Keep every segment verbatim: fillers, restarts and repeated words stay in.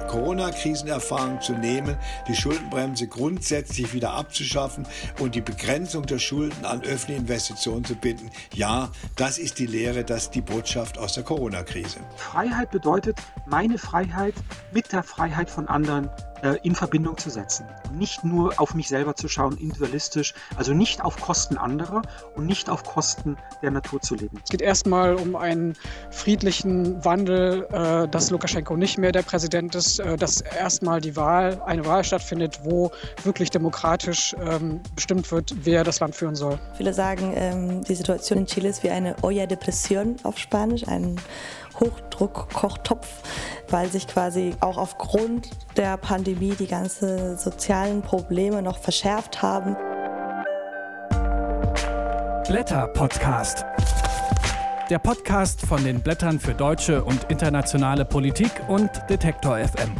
Corona-Krisenerfahrung zu nehmen, die Schuldenbremse grundsätzlich wieder abzuschaffen und die Begrenzung der Schulden an öffentliche Investitionen zu binden. Ja, das ist die Lehre, das ist die Botschaft aus der Corona-Krise. Freiheit bedeutet, meine Freiheit mit der Freiheit von anderen äh, in Verbindung zu setzen. Nicht nur auf mich selber zu schauen, individualistisch, also nicht auf Kosten anderer und nicht auf Kosten der Natur zu leben. Es geht erstmal um einen friedlichen Wandel, äh, dass Lukaschenko nicht mehr der Präsident ist, äh, dass erstmal die Wahl, eine Wahl stattfindet, wo wirklich demokratisch ähm, bestimmt wird, wer das Land führen soll. Viele sagen, ähm, die Situation in Chile ist wie eine olla de presión auf Spanisch, ein Hochdruckkochtopf, weil sich quasi auch aufgrund der Pandemie die ganzen sozialen Probleme noch verschärft haben. Blätter-Podcast. Der Podcast von den Blättern für deutsche und internationale Politik und Detektor F M.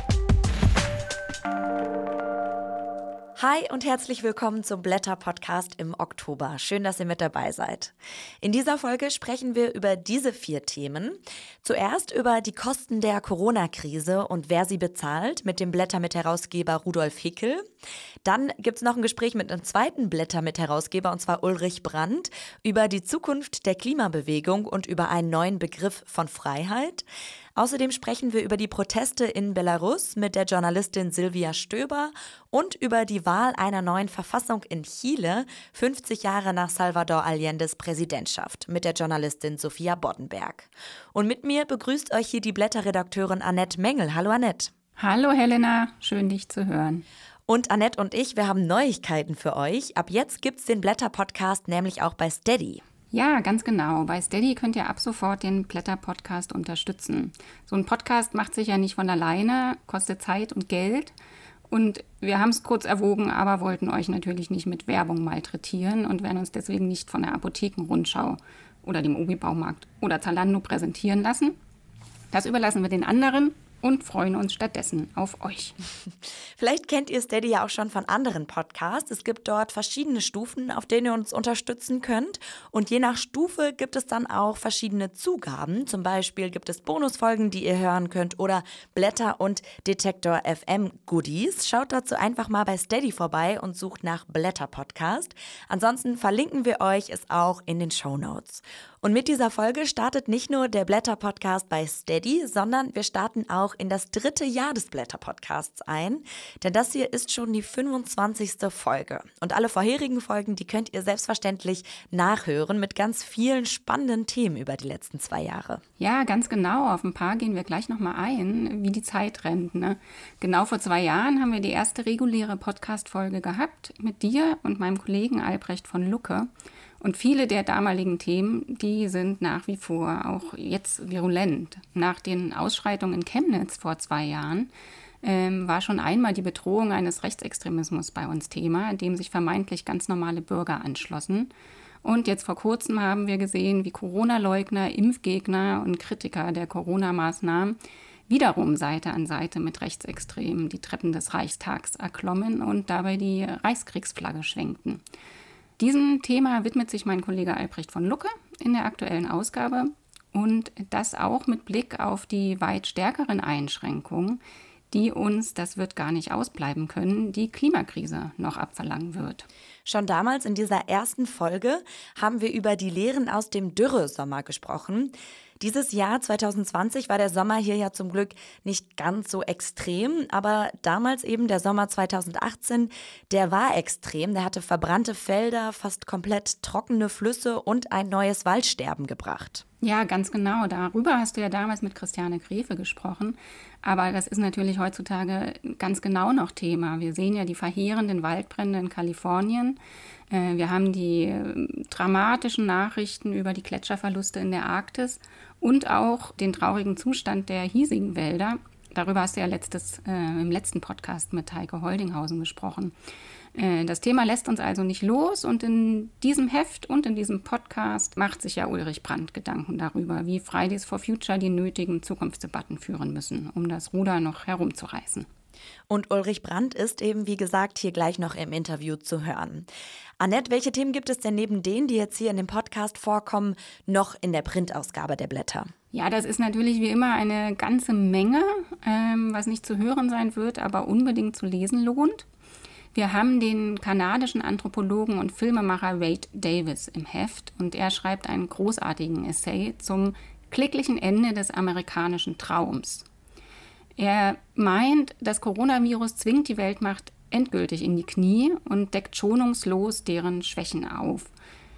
Hi und herzlich willkommen zum Blätter-Podcast im Oktober. Schön, dass ihr mit dabei seid. In dieser Folge sprechen wir über diese vier Themen. Zuerst über die Kosten der Corona-Krise und wer sie bezahlt mit dem Blätter-Mitherausgeber Rudolf Hickel. Dann gibt es noch ein Gespräch mit einem zweiten Blätter-Mitherausgeber, und zwar Ulrich Brandt, über die Zukunft der Klimabewegung und über einen neuen Begriff von Freiheit. Außerdem sprechen wir über die Proteste in Belarus mit der Journalistin Silvia Stöber und über die Wahl einer neuen Verfassung in Chile, fünfzig Jahre nach Salvador Allendes Präsidentschaft, mit der Journalistin Sophia Boddenberg. Und mit mir begrüßt euch hier die Blätterredakteurin Annette Mengel. Hallo Annette. Hallo Helena, schön dich zu hören. Und Annette und ich, wir haben Neuigkeiten für euch. Ab jetzt gibt's den Blätter-Podcast nämlich auch bei Steady. Ja, ganz genau. Bei Steady könnt ihr ab sofort den Blätter-Podcast unterstützen. So ein Podcast macht sich ja nicht von alleine, kostet Zeit und Geld. Und wir haben es kurz erwogen, aber wollten euch natürlich nicht mit Werbung malträtieren und werden uns deswegen nicht von der Apothekenrundschau oder dem Obi-Baumarkt oder Zalando präsentieren lassen. Das überlassen wir den anderen und freuen uns stattdessen auf euch. Vielleicht kennt ihr Steady ja auch schon von anderen Podcasts. Es gibt dort verschiedene Stufen, auf denen ihr uns unterstützen könnt. Und je nach Stufe gibt es dann auch verschiedene Zugaben. Zum Beispiel gibt es Bonusfolgen, die ihr hören könnt, oder Blätter- und Detektor F M Goodies. Schaut dazu einfach mal bei Steady vorbei und sucht nach Blätter-Podcast. Ansonsten verlinken wir euch es auch in den Shownotes. Und mit dieser Folge startet nicht nur der Blätter-Podcast bei Steady, sondern wir starten auch in das dritte Jahr des Blätter-Podcasts ein. Denn das hier ist schon die fünfundzwanzigste Folge. Und alle vorherigen Folgen, die könnt ihr selbstverständlich nachhören mit ganz vielen spannenden Themen über die letzten zwei Jahre. Ja, ganz genau. Auf ein paar gehen wir gleich nochmal ein, wie die Zeit rennt. Ne? Genau vor zwei Jahren haben wir die erste reguläre Podcast-Folge gehabt mit dir und meinem Kollegen Albrecht von Lucke. Und viele der damaligen Themen, die sind nach wie vor auch jetzt virulent. Nach den Ausschreitungen in Chemnitz vor zwei Jahren ähm, war schon einmal die Bedrohung eines Rechtsextremismus bei uns Thema, dem sich vermeintlich ganz normale Bürger anschlossen. Und jetzt vor kurzem haben wir gesehen, wie Corona-Leugner, Impfgegner und Kritiker der Corona-Maßnahmen wiederum Seite an Seite mit Rechtsextremen die Treppen des Reichstags erklommen und dabei die Reichskriegsflagge schwenkten. Diesem Thema widmet sich mein Kollege Albrecht von Lucke in der aktuellen Ausgabe und das auch mit Blick auf die weit stärkeren Einschränkungen, die uns, das wird gar nicht ausbleiben können, die Klimakrise noch abverlangen wird. Schon damals in dieser ersten Folge haben wir über die Lehren aus dem Dürresommer gesprochen. Dieses Jahr zwanzig zwanzig war der Sommer hier ja zum Glück nicht ganz so extrem, aber damals eben der Sommer zwanzig achtzehn, der war extrem. Der hatte verbrannte Felder, fast komplett trockene Flüsse und ein neues Waldsterben gebracht. Ja, ganz genau. Darüber hast du ja damals mit Christiane Grefe gesprochen. Aber das ist natürlich heutzutage ganz genau noch Thema. Wir sehen ja die verheerenden Waldbrände in Kalifornien. Wir haben die dramatischen Nachrichten über die Gletscherverluste in der Arktis und auch den traurigen Zustand der hiesigen Wälder. Darüber hast du ja letztes, äh, im letzten Podcast mit Heike Holdinghausen gesprochen. Äh, das Thema lässt uns also nicht los und in diesem Heft und in diesem Podcast macht sich ja Ulrich Brandt Gedanken darüber, wie Fridays for Future die nötigen Zukunftsdebatten führen müssen, um das Ruder noch herumzureißen. Und Ulrich Brandt ist eben, wie gesagt, hier gleich noch im Interview zu hören. Annette, welche Themen gibt es denn neben denen, die jetzt hier in dem Podcast vorkommen, noch in der Printausgabe der Blätter? Ja, das ist natürlich wie immer eine ganze Menge, ähm, was nicht zu hören sein wird, aber unbedingt zu lesen lohnt. Wir haben den kanadischen Anthropologen und Filmemacher Wade Davis im Heft und er schreibt einen großartigen Essay zum kläglichen Ende des amerikanischen Traums. Er meint, das Coronavirus zwingt die Weltmacht endgültig in die Knie und deckt schonungslos deren Schwächen auf.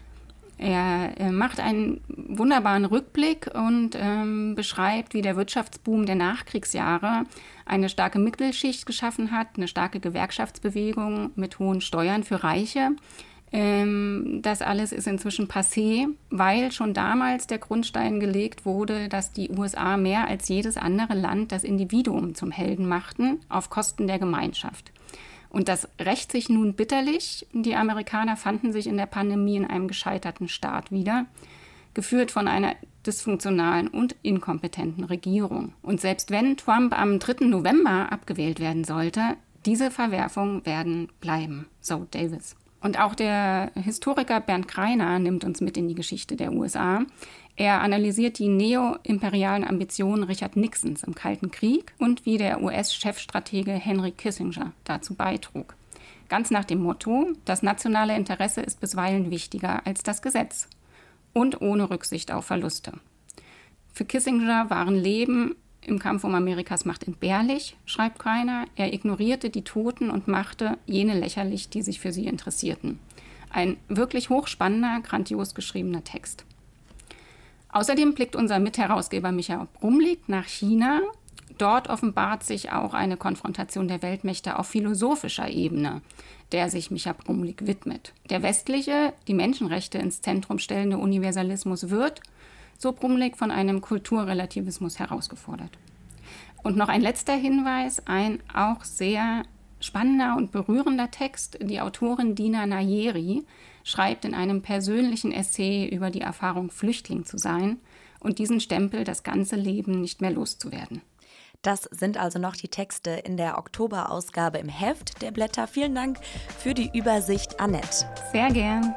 Er äh, macht einen wunderbaren Rückblick und ähm, beschreibt, wie der Wirtschaftsboom der Nachkriegsjahre eine starke Mittelschicht geschaffen hat, eine starke Gewerkschaftsbewegung mit hohen Steuern für Reiche. Ähm, das alles ist inzwischen passé, weil schon damals der Grundstein gelegt wurde, dass die U S A mehr als jedes andere Land das Individuum zum Helden machten, auf Kosten der Gemeinschaft. Und das rächt sich nun bitterlich. Die Amerikaner fanden sich in der Pandemie in einem gescheiterten Staat wieder, geführt von einer dysfunktionalen und inkompetenten Regierung. Und selbst wenn Trump am dritten November abgewählt werden sollte, diese Verwerfungen werden bleiben, so Davis. Und auch der Historiker Bernd Greiner nimmt uns mit in die Geschichte der U S A. Er analysiert die neoimperialen Ambitionen Richard Nixons im Kalten Krieg und wie der U S-Chefstratege Henry Kissinger dazu beitrug. Ganz nach dem Motto, das nationale Interesse ist bisweilen wichtiger als das Gesetz und ohne Rücksicht auf Verluste. Für Kissinger waren Leben im Kampf um Amerikas Macht entbehrlich, schreibt Greiner. Er ignorierte die Toten und machte jene lächerlich, die sich für sie interessierten. Ein wirklich hochspannender, grandios geschriebener Text. Außerdem blickt unser Mitherausgeber Micha Brumlik nach China. Dort offenbart sich auch eine Konfrontation der Weltmächte auf philosophischer Ebene, der sich Micha Brumlik widmet. Der westliche, die Menschenrechte ins Zentrum stellende Universalismus wird, so Brumlik, von einem Kulturrelativismus herausgefordert. Und noch ein letzter Hinweis, ein auch sehr spannender und berührender Text. Die Autorin Dina Nayeri schreibt in einem persönlichen Essay über die Erfahrung, Flüchtling zu sein und diesen Stempel das ganze Leben nicht mehr loszuwerden. Das sind also noch die Texte in der Oktoberausgabe im Heft der Blätter. Vielen Dank für die Übersicht, Annette. Sehr gern.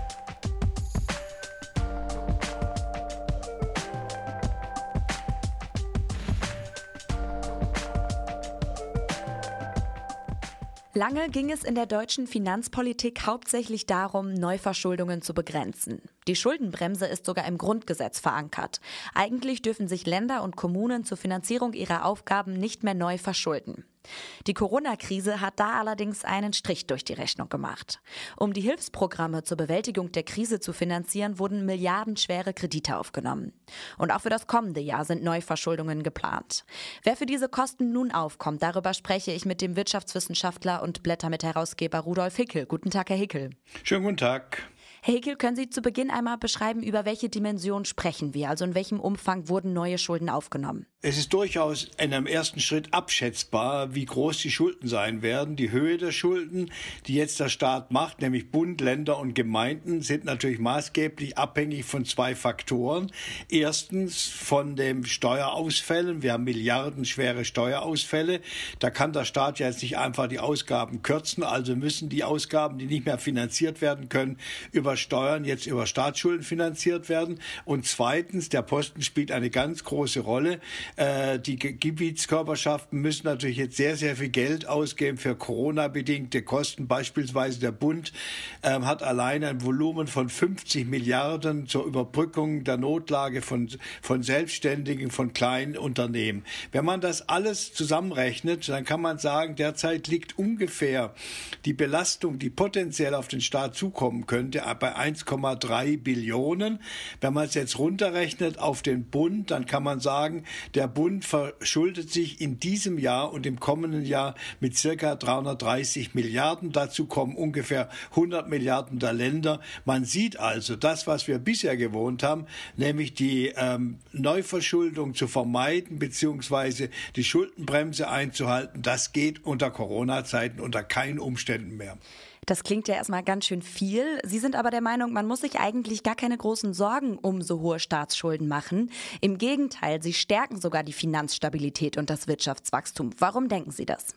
Lange ging es in der deutschen Finanzpolitik hauptsächlich darum, Neuverschuldungen zu begrenzen. Die Schuldenbremse ist sogar im Grundgesetz verankert. Eigentlich dürfen sich Länder und Kommunen zur Finanzierung ihrer Aufgaben nicht mehr neu verschulden. Die Corona-Krise hat da allerdings einen Strich durch die Rechnung gemacht. Um die Hilfsprogramme zur Bewältigung der Krise zu finanzieren, wurden milliardenschwere Kredite aufgenommen. Und auch für das kommende Jahr sind Neuverschuldungen geplant. Wer für diese Kosten nun aufkommt, darüber spreche ich mit dem Wirtschaftswissenschaftler und Blätter-Mitherausgeber Rudolf Hickel. Guten Tag, Herr Hickel. Schönen guten Tag. Herr Hickel, können Sie zu Beginn einmal beschreiben, über welche Dimension sprechen wir? Also in welchem Umfang wurden neue Schulden aufgenommen? Es ist durchaus in einem ersten Schritt abschätzbar, wie groß die Schulden sein werden. Die Höhe der Schulden, die jetzt der Staat macht, nämlich Bund, Länder und Gemeinden, sind natürlich maßgeblich abhängig von zwei Faktoren. Erstens von den Steuerausfällen. Wir haben milliardenschwere Steuerausfälle. Da kann der Staat ja jetzt nicht einfach die Ausgaben kürzen. Also müssen die Ausgaben, die nicht mehr finanziert werden können, über Steuern jetzt über Staatsschulden finanziert werden. Und zweitens, der Posten spielt eine ganz große Rolle. Äh, die Ge- Gebietskörperschaften müssen natürlich jetzt sehr, sehr viel Geld ausgeben für Corona-bedingte Kosten. Beispielsweise der Bund äh, hat allein ein Volumen von fünfzig Milliarden zur Überbrückung der Notlage von, von Selbstständigen, von kleinen Unternehmen. Wenn man das alles zusammenrechnet, dann kann man sagen, derzeit liegt ungefähr die Belastung, die potenziell auf den Staat zukommen könnte, bei eins Komma drei Billionen. Wenn man es jetzt runterrechnet auf den Bund, dann kann man sagen, der Bund verschuldet sich in diesem Jahr und im kommenden Jahr mit circa dreihundertdreißig Milliarden. Dazu kommen ungefähr hundert Milliarden der Länder. Man sieht also, das, was wir bisher gewohnt haben, nämlich die ähm, Neuverschuldung zu vermeiden beziehungsweise die Schuldenbremse einzuhalten, das geht unter Corona-Zeiten unter keinen Umständen mehr. Das klingt ja erstmal ganz schön viel. Sie sind aber der Meinung, man muss sich eigentlich gar keine großen Sorgen um so hohe Staatsschulden machen. Im Gegenteil, sie stärken sogar die Finanzstabilität und das Wirtschaftswachstum. Warum denken Sie das?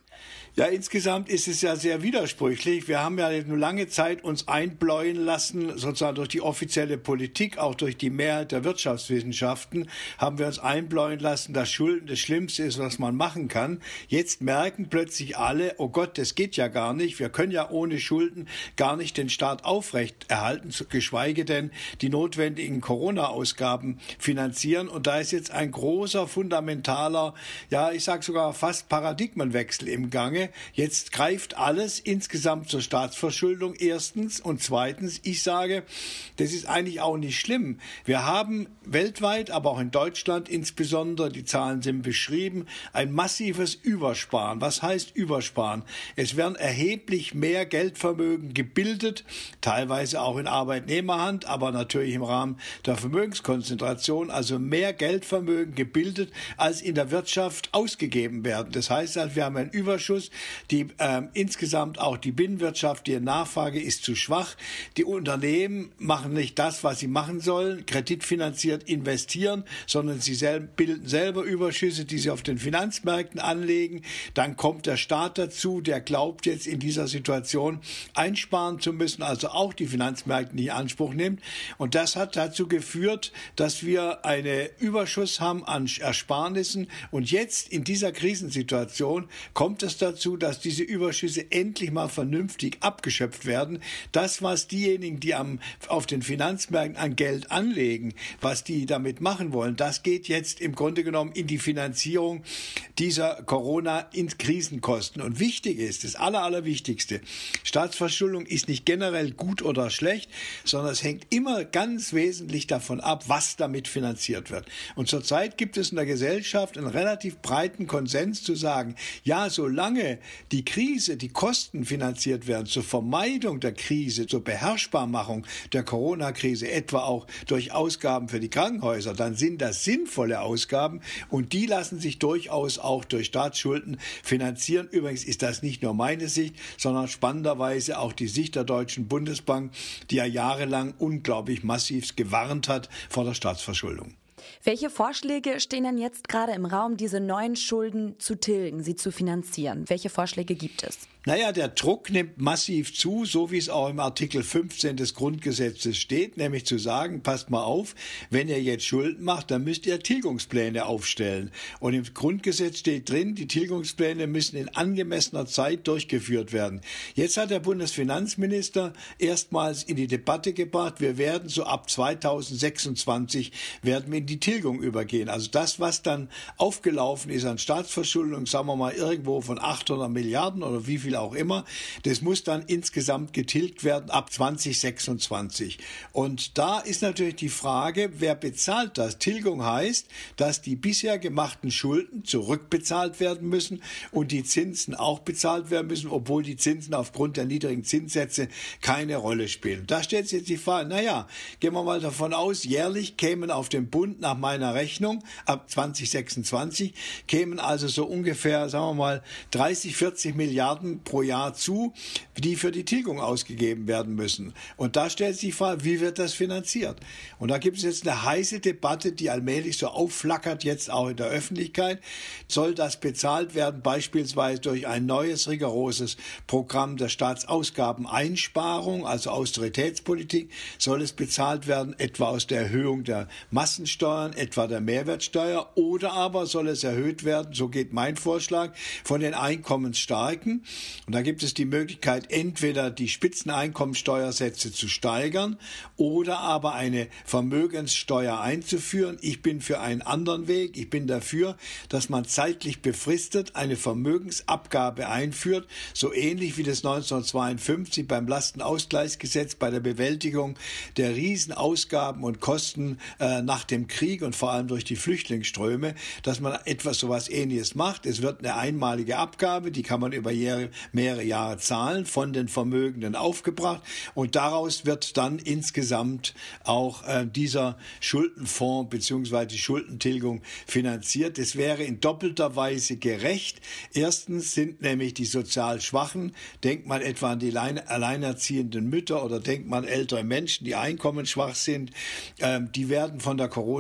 Ja, insgesamt ist es ja sehr widersprüchlich. Wir haben ja eine lange Zeit uns einbläuen lassen, sozusagen durch die offizielle Politik, auch durch die Mehrheit der Wirtschaftswissenschaften, haben wir uns einbläuen lassen, dass Schulden das Schlimmste ist, was man machen kann. Jetzt merken plötzlich alle, oh Gott, das geht ja gar nicht. Wir können ja ohne Schulden gar nicht den Staat aufrechterhalten, geschweige denn die notwendigen Corona-Ausgaben finanzieren. Und da ist jetzt ein großer, fundamentaler, ja, ich sage sogar fast Paradigmenwechsel im Gange. Jetzt greift alles insgesamt zur Staatsverschuldung erstens und zweitens, ich sage, das ist eigentlich auch nicht schlimm. Wir haben weltweit, aber auch in Deutschland insbesondere, die Zahlen sind beschrieben, ein massives Übersparen. Was heißt Übersparen? Es werden erheblich mehr Geldvermögen gebildet, teilweise auch in Arbeitnehmerhand, aber natürlich im Rahmen der Vermögenskonzentration, also mehr Geldvermögen gebildet, als in der Wirtschaft ausgegeben werden. Das heißt, also, wir haben einen Überschuss. Die äh, insgesamt auch die Binnenwirtschaft, die Nachfrage ist zu schwach. Die Unternehmen machen nicht das, was sie machen sollen, kreditfinanziert investieren, sondern sie sel- bilden selber Überschüsse, die sie auf den Finanzmärkten anlegen. Dann kommt der Staat dazu, der glaubt jetzt in dieser Situation einsparen zu müssen, also auch die Finanzmärkte nicht in Anspruch nimmt. Und das hat dazu geführt, dass wir einen Überschuss haben an Ersparnissen. Und jetzt in dieser Krisensituation kommt es dazu, dass diese Überschüsse endlich mal vernünftig abgeschöpft werden. Das, was diejenigen, die am, auf den Finanzmärkten an Geld anlegen, was die damit machen wollen, das geht jetzt im Grunde genommen in die Finanzierung dieser Corona-Krisenkosten. Und wichtig ist, das Aller, Allerwichtigste, Staatsverschuldung ist nicht generell gut oder schlecht, sondern es hängt immer ganz wesentlich davon ab, was damit finanziert wird. Und zurzeit gibt es in der Gesellschaft einen relativ breiten Konsens zu sagen, ja, solange die Krise, die Kosten finanziert werden zur Vermeidung der Krise, zur Beherrschbarmachung der Corona-Krise, etwa auch durch Ausgaben für die Krankenhäuser, dann sind das sinnvolle Ausgaben und die lassen sich durchaus auch durch Staatsschulden finanzieren. Übrigens ist das nicht nur meine Sicht, sondern spannenderweise auch die Sicht der Deutschen Bundesbank, die ja jahrelang unglaublich massiv gewarnt hat vor der Staatsverschuldung. Welche Vorschläge stehen denn jetzt gerade im Raum, diese neuen Schulden zu tilgen, sie zu finanzieren? Welche Vorschläge gibt es? Naja, der Druck nimmt massiv zu, so wie es auch im Artikel fünfzehn des Grundgesetzes steht, nämlich zu sagen, passt mal auf, wenn ihr jetzt Schulden macht, dann müsst ihr Tilgungspläne aufstellen. Und im Grundgesetz steht drin, die Tilgungspläne müssen in angemessener Zeit durchgeführt werden. Jetzt hat der Bundesfinanzminister erstmals in die Debatte gebracht, wir werden so ab zweitausendsechsundzwanzig werden wir in die Tilgung übergehen. Also das, was dann aufgelaufen ist an Staatsverschuldung, sagen wir mal irgendwo von achthundert Milliarden oder wie viel auch immer, das muss dann insgesamt getilgt werden ab zweitausendsechsundzwanzig. Und da ist natürlich die Frage, wer bezahlt das? Tilgung heißt, dass die bisher gemachten Schulden zurückbezahlt werden müssen und die Zinsen auch bezahlt werden müssen, obwohl die Zinsen aufgrund der niedrigen Zinssätze keine Rolle spielen. Da stellt sich jetzt die Frage, naja, gehen wir mal davon aus, jährlich kämen auf den Bund nach meiner Rechnung ab zweitausendsechsundzwanzig kämen also so ungefähr, sagen wir mal, dreißig, vierzig Milliarden pro Jahr zu, die für die Tilgung ausgegeben werden müssen. Und da stellt sich die Frage, wie wird das finanziert? Und da gibt es jetzt eine heiße Debatte, die allmählich so aufflackert, jetzt auch in der Öffentlichkeit. Soll das bezahlt werden, beispielsweise durch ein neues, rigoroses Programm der Staatsausgabeneinsparung, also Austeritätspolitik? Soll es bezahlt werden, etwa aus der Erhöhung der Massensteuern, etwa der Mehrwertsteuer? Oder aber soll es erhöht werden, so geht mein Vorschlag, von den Einkommensstarken? Und da gibt es die Möglichkeit, entweder die Spitzeneinkommensteuersätze zu steigern oder aber eine Vermögenssteuer einzuführen. Ich bin für einen anderen Weg. Ich bin dafür, dass man zeitlich befristet eine Vermögensabgabe einführt, so ähnlich wie das neunzehnhundertzweiundfünfzig beim Lastenausgleichsgesetz bei der Bewältigung der Riesenausgaben und Kosten äh, nach dem Krieg und vor allem durch die Flüchtlingsströme, dass man etwas sowas Ähnliches macht. Es wird eine einmalige Abgabe, die kann man über Jahre, mehrere Jahre zahlen, von den Vermögenden aufgebracht und daraus wird dann insgesamt auch äh, dieser Schuldenfonds bzw. die Schuldentilgung finanziert. Es wäre in doppelter Weise gerecht. Erstens sind nämlich die sozial Schwachen, denkt man etwa an die alleinerziehenden Mütter oder denkt man ältere Menschen, die einkommensschwach sind, äh, die werden von der Corona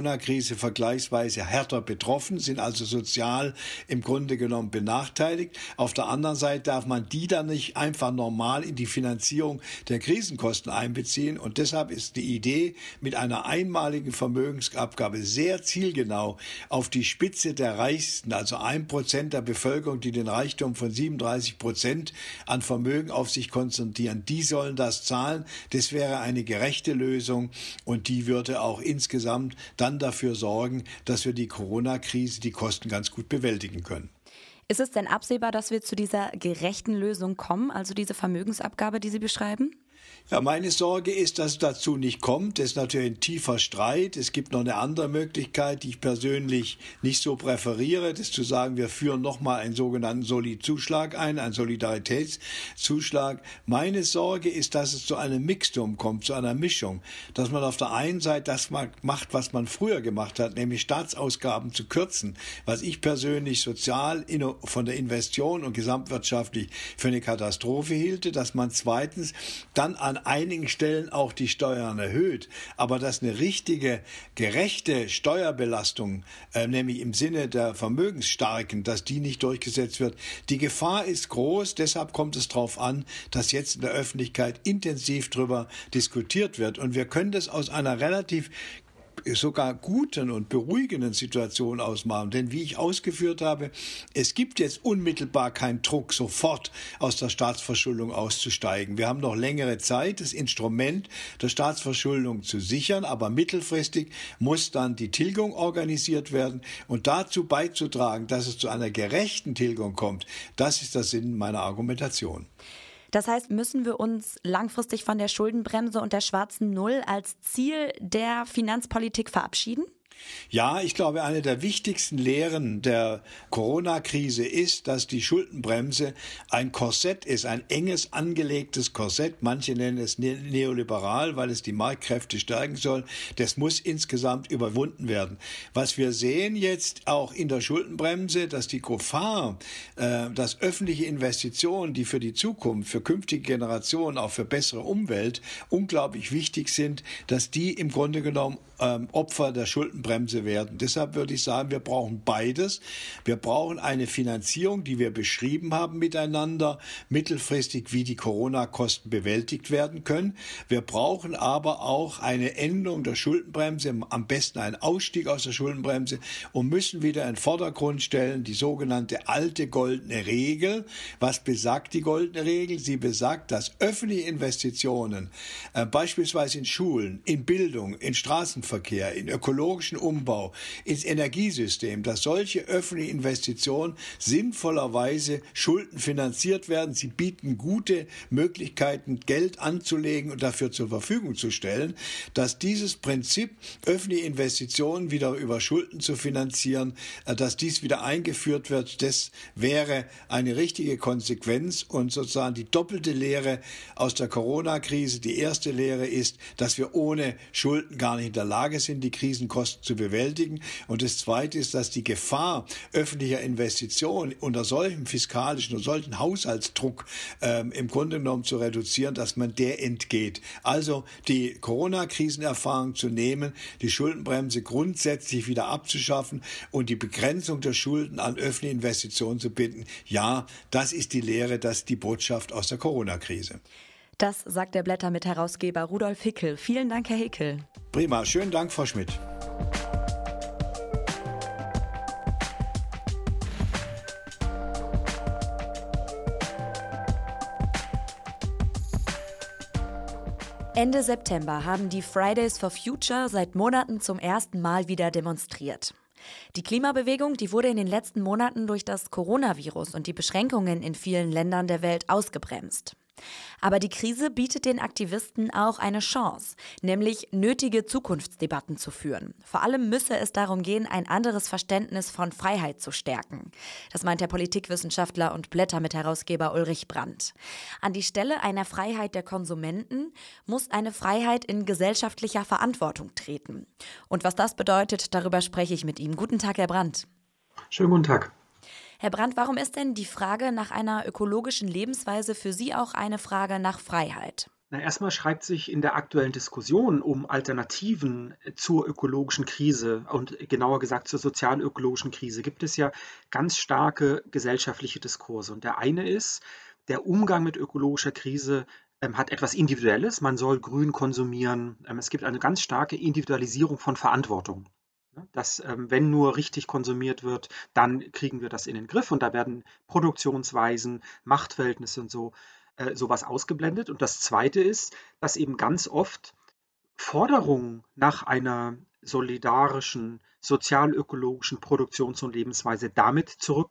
Corona-Krise vergleichsweise härter betroffen, sind also sozial im Grunde genommen benachteiligt. Auf der anderen Seite darf man die dann nicht einfach normal in die Finanzierung der Krisenkosten einbeziehen. Und deshalb ist die Idee mit einer einmaligen Vermögensabgabe sehr zielgenau auf die Spitze der Reichsten, also ein Prozent der Bevölkerung, die den Reichtum von siebenunddreißig Prozent an Vermögen auf sich konzentrieren. Die sollen das zahlen. Das wäre eine gerechte Lösung und die würde auch insgesamt dann dafür sorgen, dass wir die Corona-Krise, die Kosten ganz gut bewältigen können. Ist es denn absehbar, dass wir zu dieser gerechten Lösung kommen, also diese Vermögensabgabe, die Sie beschreiben? Ja, meine Sorge ist, dass es dazu nicht kommt. Das ist natürlich ein tiefer Streit. Es gibt noch eine andere Möglichkeit, die ich persönlich nicht so präferiere, das ist zu sagen, wir führen nochmal einen sogenannten Soli-Zuschlag ein, einen Solidaritätszuschlag. Meine Sorge ist, dass es zu einem Mixtum kommt, zu einer Mischung, dass man auf der einen Seite das macht, was man früher gemacht hat, nämlich Staatsausgaben zu kürzen, was ich persönlich sozial von der Investition und gesamtwirtschaftlich für eine Katastrophe hielte, dass man zweitens dann an einigen Stellen auch die Steuern erhöht, aber dass eine richtige, gerechte Steuerbelastung, äh, nämlich im Sinne der Vermögensstarken, dass die nicht durchgesetzt wird. Die Gefahr ist groß, deshalb kommt es darauf an, dass jetzt in der Öffentlichkeit intensiv darüber diskutiert wird und wir können das aus einer relativ sogar guten und beruhigenden Situation ausmachen. Denn wie ich ausgeführt habe, es gibt jetzt unmittelbar keinen Druck, sofort aus der Staatsverschuldung auszusteigen. Wir haben noch längere Zeit, das Instrument der Staatsverschuldung zu sichern, aber mittelfristig muss dann die Tilgung organisiert werden und dazu beizutragen, dass es zu einer gerechten Tilgung kommt. Das ist der Sinn meiner Argumentation. Das heißt, müssen wir uns langfristig von der Schuldenbremse und der schwarzen Null als Ziel der Finanzpolitik verabschieden? Ja, ich glaube, eine der wichtigsten Lehren der Corona-Krise ist, dass die Schuldenbremse ein Korsett ist, ein enges angelegtes Korsett. Manche nennen es ne- neoliberal, weil es die Marktkräfte stärken soll. Das muss insgesamt überwunden werden. Was wir sehen jetzt auch in der Schuldenbremse, dass die Gefahr, äh, dass öffentliche Investitionen, die für die Zukunft, für künftige Generationen, auch für bessere Umwelt unglaublich wichtig sind, dass die im Grunde genommen ähm, Opfer der Schuldenbremse Bremse werden. Deshalb würde ich sagen, wir brauchen beides. Wir brauchen eine Finanzierung, die wir beschrieben haben miteinander, mittelfristig, wie die Corona-Kosten bewältigt werden können. Wir brauchen aber auch eine Änderung der Schuldenbremse, am besten einen Ausstieg aus der Schuldenbremse und müssen wieder in den Vordergrund stellen, die sogenannte alte goldene Regel. Was besagt die goldene Regel? Sie besagt, dass öffentliche Investitionen, äh, beispielsweise in Schulen, in Bildung, in Straßenverkehr, in ökologischen Umbau, ins Energiesystem, dass solche öffentliche Investitionen sinnvollerweise schuldenfinanziert werden. Sie bieten gute Möglichkeiten, Geld anzulegen und dafür zur Verfügung zu stellen, dass dieses Prinzip, öffentliche Investitionen wieder über Schulden zu finanzieren, dass dies wieder eingeführt wird, das wäre eine richtige Konsequenz und sozusagen die doppelte Lehre aus der Corona-Krise. Die erste Lehre ist, dass wir ohne Schulden gar nicht in der Lage sind, die Krisenkosten zu bewältigen. Und das Zweite ist, dass die Gefahr öffentlicher Investitionen unter solchem fiskalischen und solchen Haushaltsdruck ähm, im Grunde genommen zu reduzieren, dass man der entgeht. Also die Corona-Krisenerfahrung zu nehmen, die Schuldenbremse grundsätzlich wieder abzuschaffen und die Begrenzung der Schulden an öffentliche Investitionen zu binden. Ja, das ist die Lehre, das ist die Botschaft aus der Corona-Krise. Das sagt der Blätter-Mitherausgeber Rudolf Hickel. Vielen Dank, Herr Hickel. Prima, schönen Dank, Frau Schmidt. Ende September haben die Fridays for Future seit Monaten zum ersten Mal wieder demonstriert. Die Klimabewegung, die wurde in den letzten Monaten durch das Coronavirus und die Beschränkungen in vielen Ländern der Welt ausgebremst. Aber die Krise bietet den Aktivisten auch eine Chance, nämlich nötige Zukunftsdebatten zu führen. Vor allem müsse es darum gehen, ein anderes Verständnis von Freiheit zu stärken. Das meint der Politikwissenschaftler und Blätter-Mitherausgeber Ulrich Brandt. An die Stelle einer Freiheit der Konsumenten muss eine Freiheit in gesellschaftlicher Verantwortung treten. Und was das bedeutet, darüber spreche ich mit ihm. Guten Tag, Herr Brandt. Schönen guten Tag. Herr Brandt, warum ist denn die Frage nach einer ökologischen Lebensweise für Sie auch eine Frage nach Freiheit? Na, erstmal schreibt sich in der aktuellen Diskussion um Alternativen zur ökologischen Krise und genauer gesagt zur sozial-ökologischen Krise gibt es ja ganz starke gesellschaftliche Diskurse. Und der eine ist, der Umgang mit ökologischer Krise ähm, hat etwas Individuelles. Man soll grün konsumieren. Ähm, es gibt eine ganz starke Individualisierung von Verantwortung. Dass, ähm, wenn nur richtig konsumiert wird, dann kriegen wir das in den Griff und da werden Produktionsweisen, Machtverhältnisse und so äh, sowas ausgeblendet. Und das Zweite ist, dass eben ganz oft Forderungen nach einer solidarischen, sozial-ökologischen Produktions- und Lebensweise damit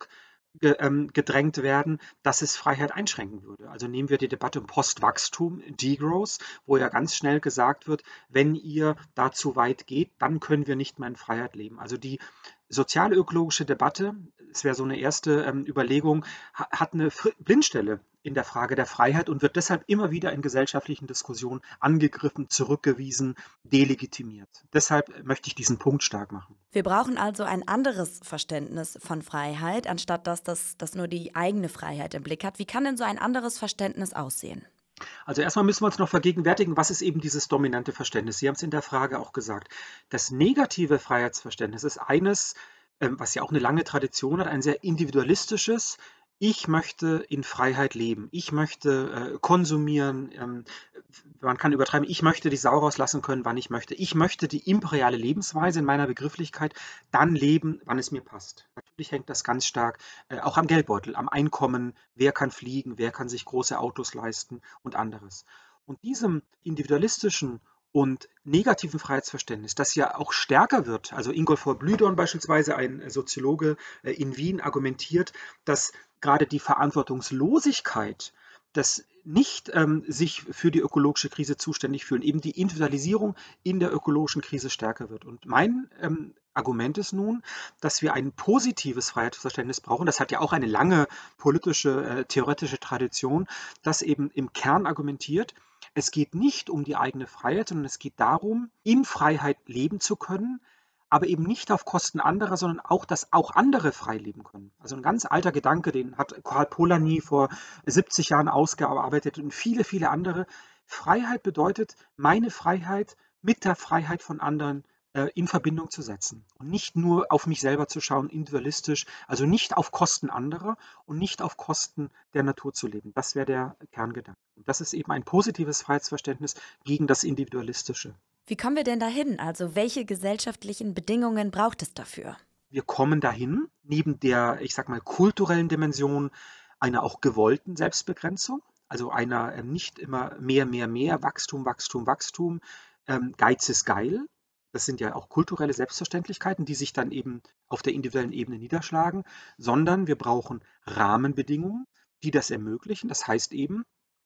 zurückgedrängt werden, dass es Freiheit einschränken würde. Also nehmen wir die Debatte um Postwachstum, Degrowth, wo ja ganz schnell gesagt wird, wenn ihr da zu weit geht, dann können wir nicht mehr in Freiheit leben. Also die sozial-ökologische Debatte, das wäre so eine erste ähm, Überlegung, ha- hat eine Fr- Blindstelle in der Frage der Freiheit und wird deshalb immer wieder in gesellschaftlichen Diskussionen angegriffen, zurückgewiesen, delegitimiert. Deshalb möchte ich diesen Punkt stark machen. Wir brauchen also ein anderes Verständnis von Freiheit, anstatt dass das, das nur die eigene Freiheit im Blick hat. Wie kann denn so ein anderes Verständnis aussehen? Also erstmal müssen wir uns noch vergegenwärtigen, was ist eben dieses dominante Verständnis. Sie haben es in der Frage auch gesagt. Das negative Freiheitsverständnis ist eines, ähm, was ja auch eine lange Tradition hat, ein sehr individualistisches. Ich möchte in Freiheit leben. Ich möchte äh, konsumieren. Ähm, man kann übertreiben. Ich möchte die Sau rauslassen können, wann ich möchte. Ich möchte die imperiale Lebensweise in meiner Begrifflichkeit dann leben, wann es mir passt. Natürlich hängt das ganz stark äh, auch am Geldbeutel, am Einkommen. Wer kann fliegen? Wer kann sich große Autos leisten und anderes? Und diesem individualistischen und negativen Freiheitsverständnis, das ja auch stärker wird, also Ingolfur Blühdorn beispielsweise, ein Soziologe äh, in Wien, argumentiert, dass gerade die Verantwortungslosigkeit, das nicht ähm, sich für die ökologische Krise zuständig fühlen, eben die Individualisierung in der ökologischen Krise stärker wird. Und mein ähm, Argument ist nun, dass wir ein positives Freiheitsverständnis brauchen. Das hat ja auch eine lange politische, äh, theoretische Tradition, das eben im Kern argumentiert, es geht nicht um die eigene Freiheit, sondern es geht darum, in Freiheit leben zu können, aber eben nicht auf Kosten anderer, sondern auch, dass auch andere frei leben können. Also ein ganz alter Gedanke, den hat Karl Polanyi vor siebzig Jahren ausgearbeitet und viele, viele andere. Freiheit bedeutet, meine Freiheit mit der Freiheit von anderen äh, in Verbindung zu setzen und nicht nur auf mich selber zu schauen, individualistisch, also nicht auf Kosten anderer und nicht auf Kosten der Natur zu leben. Das wäre der Kerngedanke. Und das ist eben ein positives Freiheitsverständnis gegen das Individualistische. Wie kommen wir denn dahin? Also welche gesellschaftlichen Bedingungen braucht es dafür? Wir kommen dahin, neben der, ich sag mal, kulturellen Dimension einer auch gewollten Selbstbegrenzung, also einer äh, nicht immer mehr, mehr, mehr, Wachstum, Wachstum, Wachstum, ähm, Geiz ist geil. Das sind ja auch kulturelle Selbstverständlichkeiten, die sich dann eben auf der individuellen Ebene niederschlagen, sondern wir brauchen Rahmenbedingungen, die das ermöglichen. Das heißt eben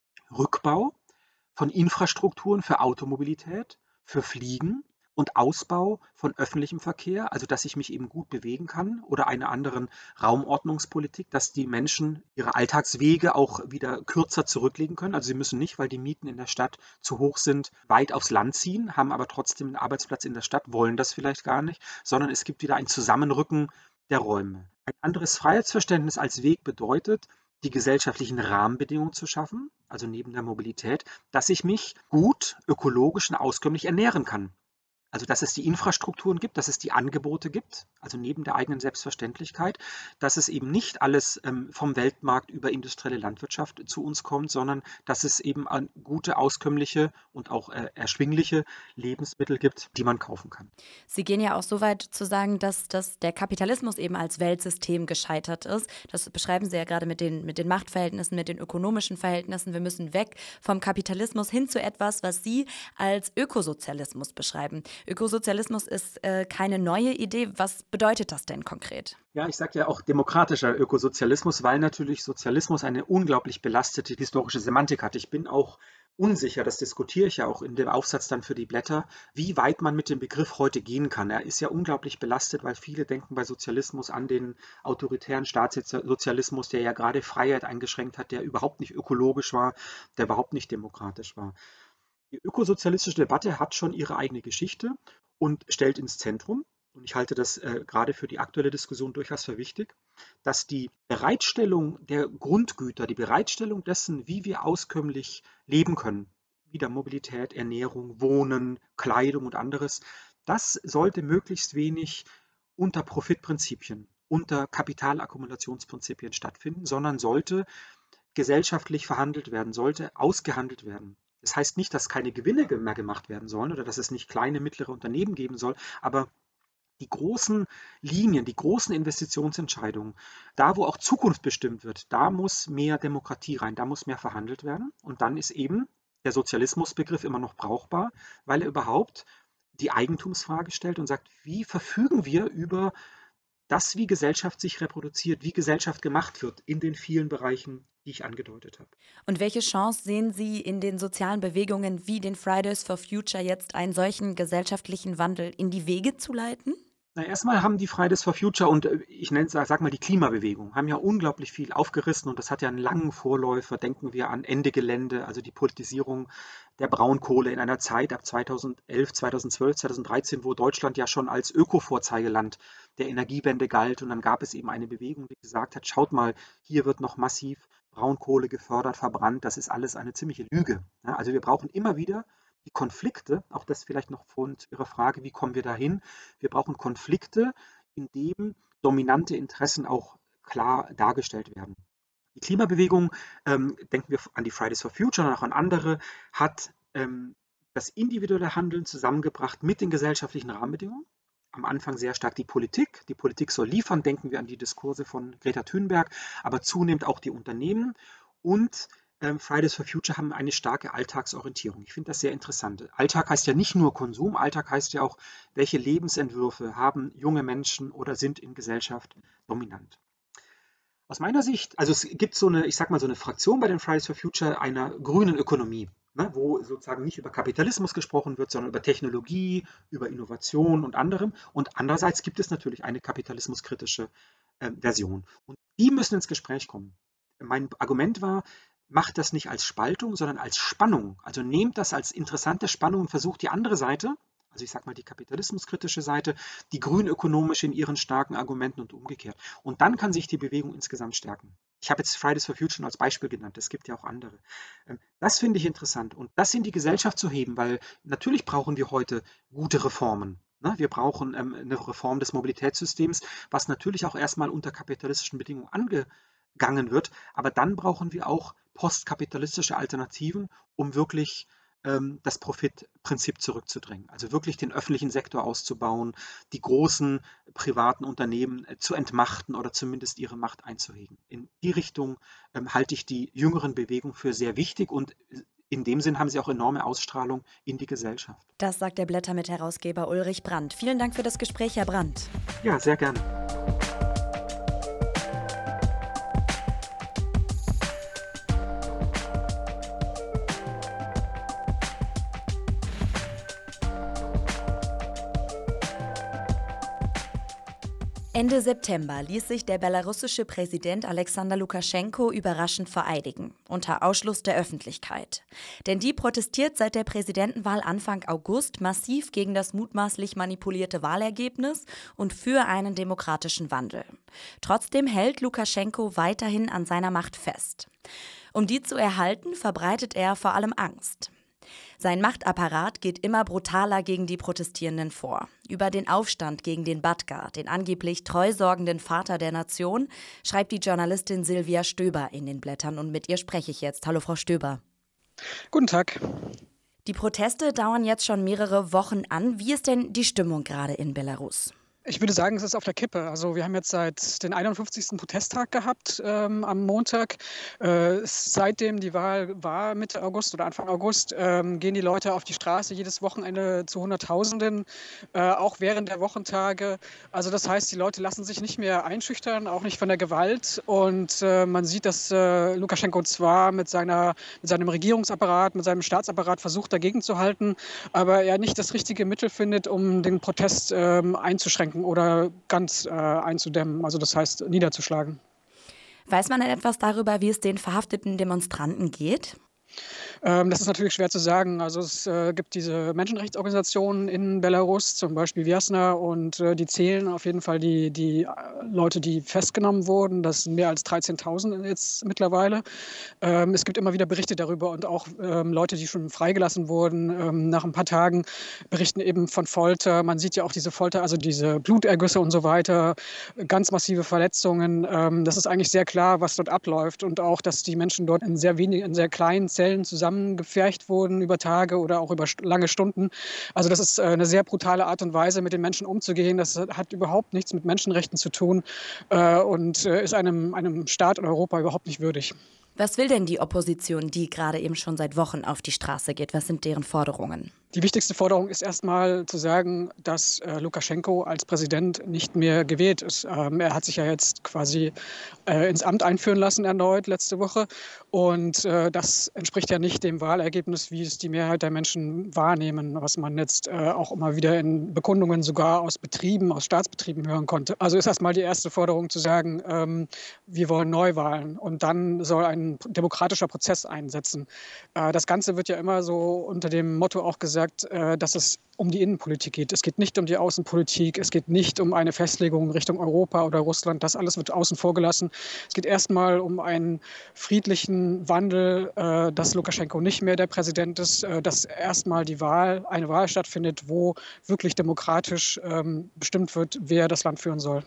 Rückbau von Infrastrukturen für Automobilität, für Fliegen und Ausbau von öffentlichem Verkehr, also dass ich mich eben gut bewegen kann, oder einer anderen Raumordnungspolitik, dass die Menschen ihre Alltagswege auch wieder kürzer zurücklegen können. Also sie müssen nicht, weil die Mieten in der Stadt zu hoch sind, weit aufs Land ziehen, haben aber trotzdem einen Arbeitsplatz in der Stadt, wollen das vielleicht gar nicht, sondern es gibt wieder ein Zusammenrücken der Räume. Ein anderes Freiheitsverständnis als Weg bedeutet, die gesellschaftlichen Rahmenbedingungen zu schaffen, also neben der Mobilität, dass ich mich gut, ökologisch und auskömmlich ernähren kann. Also dass es die Infrastrukturen gibt, dass es die Angebote gibt, also neben der eigenen Selbstverständlichkeit, dass es eben nicht alles ähm, vom Weltmarkt über industrielle Landwirtschaft zu uns kommt, sondern dass es eben an gute, auskömmliche und auch äh, erschwingliche Lebensmittel gibt, die man kaufen kann. Sie gehen ja auch so weit zu sagen, dass, dass der Kapitalismus eben als Weltsystem gescheitert ist. Das beschreiben Sie ja gerade mit den, mit den Machtverhältnissen, mit den ökonomischen Verhältnissen. Wir müssen weg vom Kapitalismus hin zu etwas, was Sie als Ökosozialismus beschreiben. Ökosozialismus ist äh, keine neue Idee. Was bedeutet das denn konkret? Ja, ich sage ja auch demokratischer Ökosozialismus, weil natürlich Sozialismus eine unglaublich belastete historische Semantik hat. Ich bin auch unsicher, das diskutiere ich ja auch in dem Aufsatz dann für die Blätter, wie weit man mit dem Begriff heute gehen kann. Er ist ja unglaublich belastet, weil viele denken bei Sozialismus an den autoritären Staatssozialismus, der ja gerade Freiheit eingeschränkt hat, der überhaupt nicht ökologisch war, der überhaupt nicht demokratisch war. Die ökosozialistische Debatte hat schon ihre eigene Geschichte und stellt ins Zentrum, und ich halte das äh, gerade für die aktuelle Diskussion durchaus für wichtig, dass die Bereitstellung der Grundgüter, die Bereitstellung dessen, wie wir auskömmlich leben können, wieder Mobilität, Ernährung, Wohnen, Kleidung und anderes, das sollte möglichst wenig unter Profitprinzipien, unter Kapitalakkumulationsprinzipien stattfinden, sondern sollte gesellschaftlich verhandelt werden, sollte ausgehandelt werden. Das heißt nicht, dass keine Gewinne mehr gemacht werden sollen oder dass es nicht kleine, mittlere Unternehmen geben soll, aber die großen Linien, die großen Investitionsentscheidungen, da wo auch Zukunft bestimmt wird, da muss mehr Demokratie rein, da muss mehr verhandelt werden. Und dann ist eben der Sozialismusbegriff immer noch brauchbar, weil er überhaupt die Eigentumsfrage stellt und sagt, wie verfügen wir über das, wie Gesellschaft sich reproduziert, wie Gesellschaft gemacht wird in den vielen Bereichen, die ich angedeutet habe. Und welche Chance sehen Sie in den sozialen Bewegungen wie den Fridays for Future jetzt, einen solchen gesellschaftlichen Wandel in die Wege zu leiten? Na, erstmal haben die Fridays for Future und ich nenne es, sag mal, die Klimabewegung, haben ja unglaublich viel aufgerissen und das hat ja einen langen Vorläufer. Denken wir an Ende Gelände, also die Politisierung der Braunkohle in einer Zeit ab zweitausendelf, zweitausendzwölf, zweitausenddreizehn, wo Deutschland ja schon als Öko-Vorzeigeland der Energiewende galt. Und dann gab es eben eine Bewegung, die gesagt hat, schaut mal, hier wird noch massiv Braunkohle gefördert, verbrannt. Das ist alles eine ziemliche Lüge. Ja, also wir brauchen immer wieder die Konflikte, auch das vielleicht noch vorhin zu Ihrer Frage, wie kommen wir dahin? Wir brauchen Konflikte, in denen dominante Interessen auch klar dargestellt werden. Die Klimabewegung, ähm, denken wir an die Fridays for Future und auch an andere, hat ähm, das individuelle Handeln zusammengebracht mit den gesellschaftlichen Rahmenbedingungen. Am Anfang sehr stark die Politik. Die Politik soll liefern, denken wir an die Diskurse von Greta Thunberg, aber zunehmend auch die Unternehmen und Fridays for Future haben eine starke Alltagsorientierung. Ich finde das sehr interessant. Alltag heißt ja nicht nur Konsum, Alltag heißt ja auch, welche Lebensentwürfe haben junge Menschen oder sind in Gesellschaft dominant. Aus meiner Sicht, also es gibt so eine, ich sag mal so eine Fraktion bei den Fridays for Future einer grünen Ökonomie, ne, wo sozusagen nicht über Kapitalismus gesprochen wird, sondern über Technologie, über Innovation und anderem. Und andererseits gibt es natürlich eine kapitalismuskritische äh, Version. Und die müssen ins Gespräch kommen. Mein Argument war, macht das nicht als Spaltung, sondern als Spannung. Also nehmt das als interessante Spannung und versucht die andere Seite, also ich sage mal die kapitalismuskritische Seite, die grünökonomische in ihren starken Argumenten und umgekehrt. Und dann kann sich die Bewegung insgesamt stärken. Ich habe jetzt Fridays for Future als Beispiel genannt, es gibt ja auch andere. Das finde ich interessant und das in die Gesellschaft zu heben, weil natürlich brauchen wir heute gute Reformen. Wir brauchen eine Reform des Mobilitätssystems, was natürlich auch erstmal unter kapitalistischen Bedingungen angegangen wird, aber dann brauchen wir auch postkapitalistische Alternativen, um wirklich ähm, das Profitprinzip zurückzudrängen. Also wirklich den öffentlichen Sektor auszubauen, die großen privaten Unternehmen äh, zu entmachten oder zumindest ihre Macht einzuhegen. In die Richtung ähm, halte ich die jüngeren Bewegungen für sehr wichtig und in dem Sinn haben sie auch enorme Ausstrahlung in die Gesellschaft. Das sagt der Blätter mit Herausgeber Ulrich Brandt. Vielen Dank für das Gespräch, Herr Brandt. Ja, sehr gerne. Ende September ließ sich der belarussische Präsident Alexander Lukaschenko überraschend vereidigen, unter Ausschluss der Öffentlichkeit. Denn die protestiert seit der Präsidentenwahl Anfang August massiv gegen das mutmaßlich manipulierte Wahlergebnis und für einen demokratischen Wandel. Trotzdem hält Lukaschenko weiterhin an seiner Macht fest. Um die zu erhalten, verbreitet er vor allem Angst. Sein Machtapparat geht immer brutaler gegen die Protestierenden vor. Über den Aufstand gegen den Batka, den angeblich treusorgenden Vater der Nation, schreibt die Journalistin Silvia Stöber in den Blättern und mit ihr spreche ich jetzt. Hallo Frau Stöber. Guten Tag. Die Proteste dauern jetzt schon mehrere Wochen an. Wie ist denn die Stimmung gerade in Belarus? Ich würde sagen, es ist auf der Kippe. Also wir haben jetzt seit den einundfünfzigsten Protesttag gehabt ähm, am Montag. Äh, seitdem die Wahl war, Mitte August oder Anfang August, ähm, gehen die Leute auf die Straße jedes Wochenende zu Hunderttausenden, äh, auch während der Wochentage. Also das heißt, die Leute lassen sich nicht mehr einschüchtern, auch nicht von der Gewalt. Und äh, man sieht, dass äh, Lukaschenko zwar mit, seiner, mit seinem Regierungsapparat, mit seinem Staatsapparat versucht, dagegen zu halten, aber er nicht das richtige Mittel findet, um den Protest äh, einzuschränken oder ganz äh, einzudämmen, also das heißt niederzuschlagen. Weiß man denn etwas darüber, wie es den verhafteten Demonstranten geht? Ähm, das ist natürlich schwer zu sagen. Also es äh, gibt diese Menschenrechtsorganisationen in Belarus, zum Beispiel Viasna, und äh, die zählen auf jeden Fall die, die Leute, die festgenommen wurden. Das sind mehr als dreizehntausend jetzt mittlerweile. Ähm, es gibt immer wieder Berichte darüber und auch ähm, Leute, die schon freigelassen wurden, ähm, nach ein paar Tagen berichten eben von Folter. Man sieht ja auch diese Folter, also diese Blutergüsse und so weiter, ganz massive Verletzungen. Ähm, das ist eigentlich sehr klar, was dort abläuft, und auch, dass die Menschen dort in sehr wenigen, in sehr kleinen Zellen zusammengepfercht wurden über Tage oder auch über lange Stunden. Also das ist eine sehr brutale Art und Weise, mit den Menschen umzugehen. Das hat überhaupt nichts mit Menschenrechten zu tun äh, und äh, ist einem, einem Staat in Europa überhaupt nicht würdig. Was will denn die Opposition, die gerade eben schon seit Wochen auf die Straße geht? Was sind deren Forderungen? Die wichtigste Forderung ist erstmal zu sagen, dass äh, Lukaschenko als Präsident nicht mehr gewählt ist. Ähm, er hat sich ja jetzt quasi äh, ins Amt einführen lassen erneut letzte Woche. Und äh, das entspricht ja nicht dem Wahlergebnis, wie es die Mehrheit der Menschen wahrnehmen, was man jetzt äh, auch immer wieder in Bekundungen sogar aus Betrieben, aus Staatsbetrieben hören konnte. Also ist erstmal die erste Forderung zu sagen, ähm, wir wollen Neuwahlen, und dann soll ein demokratischer Prozess einsetzen. Äh, das Ganze wird ja immer so unter dem Motto auch gesagt, dass es um die Innenpolitik geht. Es geht nicht um die Außenpolitik, es geht nicht um eine Festlegung Richtung Europa oder Russland. Das alles wird außen vor gelassen. Es geht erstmal um einen friedlichen Wandel, dass Lukaschenko nicht mehr der Präsident ist, dass erstmal die Wahl, eine Wahl stattfindet, wo wirklich demokratisch bestimmt wird, wer das Land führen soll.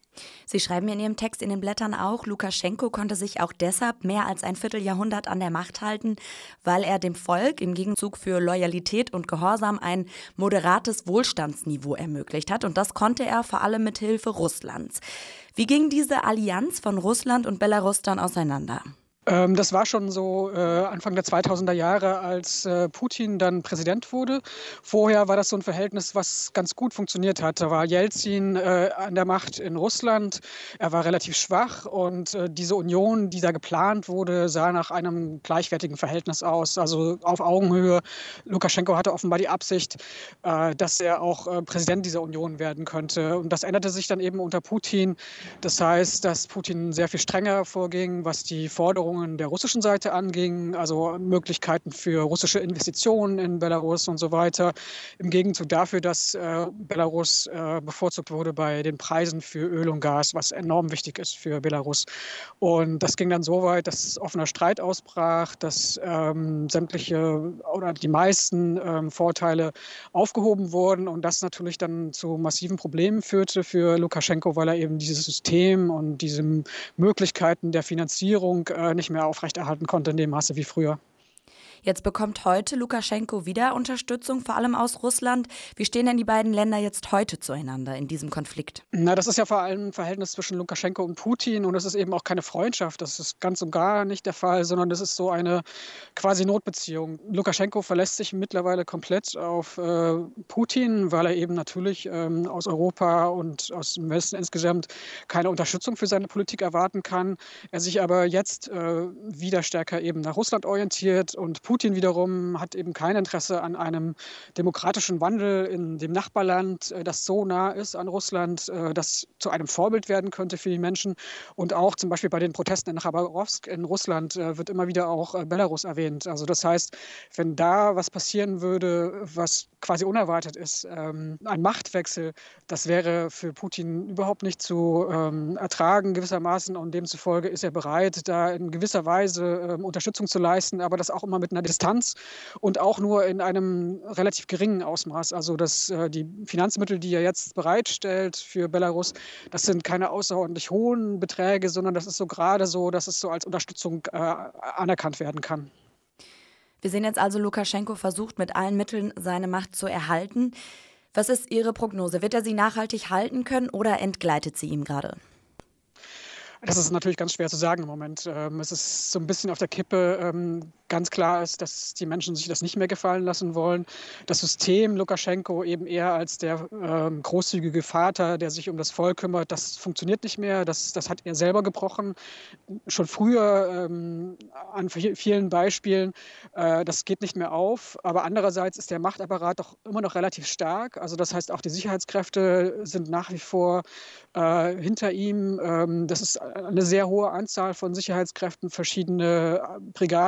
Sie schreiben in Ihrem Text in den Blättern auch, Lukaschenko konnte sich auch deshalb mehr als ein Vierteljahrhundert an der Macht halten, weil er dem Volk im Gegenzug für Loyalität und Gehorsam ein moderates Wohlstandsniveau ermöglicht hat. Und das konnte er vor allem mit Hilfe Russlands. Wie ging diese Allianz von Russland und Belarus dann auseinander? Das war schon so äh, Anfang der zweitausender Jahre, als äh, Putin dann Präsident wurde. Vorher war das so ein Verhältnis, was ganz gut funktioniert hat. Da war Jelzin äh, an der Macht in Russland. Er war relativ schwach, und äh, diese Union, die da geplant wurde, sah nach einem gleichwertigen Verhältnis aus, also auf Augenhöhe. Lukaschenko hatte offenbar die Absicht, äh, dass er auch äh, Präsident dieser Union werden könnte. Und das änderte sich dann eben unter Putin. Das heißt, dass Putin sehr viel strenger vorging, was die Forderungen der russischen Seite anging, also Möglichkeiten für russische Investitionen in Belarus und so weiter. Im Gegenzug dafür, dass äh, Belarus äh, bevorzugt wurde bei den Preisen für Öl und Gas, was enorm wichtig ist für Belarus. Und das ging dann so weit, dass offener Streit ausbrach, dass ähm, sämtliche oder die meisten ähm, Vorteile aufgehoben wurden, und das natürlich dann zu massiven Problemen führte für Lukaschenko, weil er eben dieses System und diese Möglichkeiten der Finanzierung äh, nicht mehr aufrechterhalten konnte in dem Maße wie früher. Jetzt bekommt heute Lukaschenko wieder Unterstützung, vor allem aus Russland. Wie stehen denn die beiden Länder jetzt heute zueinander in diesem Konflikt? Na, das ist ja vor allem ein Verhältnis zwischen Lukaschenko und Putin, und es ist eben auch keine Freundschaft. Das ist ganz und gar nicht der Fall, sondern das ist so eine quasi Notbeziehung. Lukaschenko verlässt sich mittlerweile komplett auf äh, Putin, weil er eben natürlich ähm, aus Europa und aus dem Westen insgesamt keine Unterstützung für seine Politik erwarten kann. Er sich aber jetzt äh, wieder stärker eben nach Russland orientiert, und Putin wiederum hat eben kein Interesse an einem demokratischen Wandel in dem Nachbarland, das so nah ist an Russland, das zu einem Vorbild werden könnte für die Menschen. Und auch zum Beispiel bei den Protesten in Chabarowsk in Russland wird immer wieder auch Belarus erwähnt. Also das heißt, wenn da was passieren würde, was quasi unerwartet ist, ein Machtwechsel, das wäre für Putin überhaupt nicht zu ertragen gewissermaßen, und demzufolge ist er bereit, da in gewisser Weise Unterstützung zu leisten, aber das auch immer mit einer Distanz und auch nur in einem relativ geringen Ausmaß. Also dass äh, die Finanzmittel, die er jetzt bereitstellt für Belarus, das sind keine außerordentlich hohen Beträge, sondern das ist so gerade so, dass es so als Unterstützung äh, anerkannt werden kann. Wir sehen jetzt also, Lukaschenko versucht mit allen Mitteln seine Macht zu erhalten. Was ist Ihre Prognose? Wird er sie nachhaltig halten können oder entgleitet sie ihm gerade? Das ist natürlich ganz schwer zu sagen im Moment. Es ist so ein bisschen auf der Kippe. Ganz klar ist, dass die Menschen sich das nicht mehr gefallen lassen wollen. Das System Lukaschenko eben eher als der ähm, großzügige Vater, der sich um das Volk kümmert, das funktioniert nicht mehr. Das, das hat er selber gebrochen. Schon früher ähm, an vielen Beispielen. Äh, das geht nicht mehr auf. Aber andererseits ist der Machtapparat doch immer noch relativ stark. Also das heißt, auch die Sicherheitskräfte sind nach wie vor äh, hinter ihm. Ähm, das ist eine sehr hohe Anzahl von Sicherheitskräften, verschiedene Brigaden und so weiter.